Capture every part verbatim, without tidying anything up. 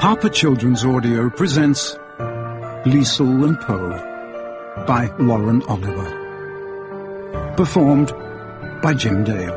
Harper Children's Audio presents Liesl and Poe by Lauren Oliver. Performed by Jim Dale.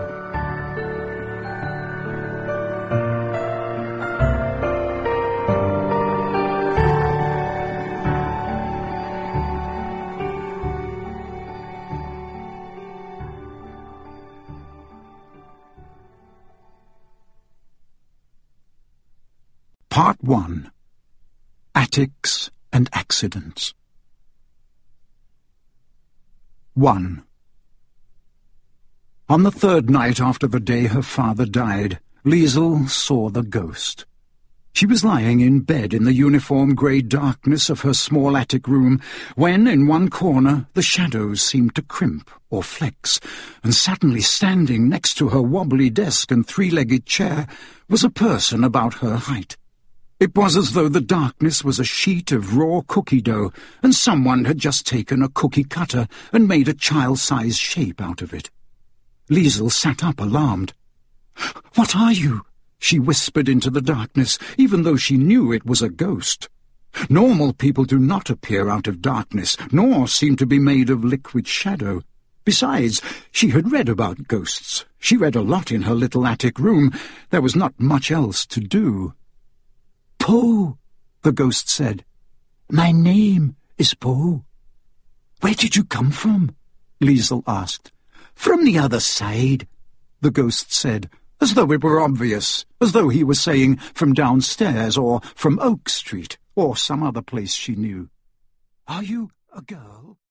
Part one. Attics and Accidents. one. On the third night after the day her father died, Liesl saw the ghost. She was lying in bed in the uniform grey darkness of her small attic room when, in one corner, the shadows seemed to crimp or flex, and suddenly standing next to her wobbly desk and three-legged chair was a person about her height. It was as though the darkness was a sheet of raw cookie dough, and someone had just taken a cookie cutter and made a child-sized shape out of it. Liesl sat up, alarmed. "What are you?" she whispered into the darkness, even though she knew it was a ghost. Normal people do not appear out of darkness, nor seem to be made of liquid shadow. Besides, she had read about ghosts. She read a lot in her little attic room. There was not much else to do. "Poe," the ghost said. "My name is Poe." "Where did you come from?" Liesl asked. "From the other side," the ghost said, as though it were obvious, as though he was saying from downstairs or from Oak Street or some other place she knew. "Are you a girl?"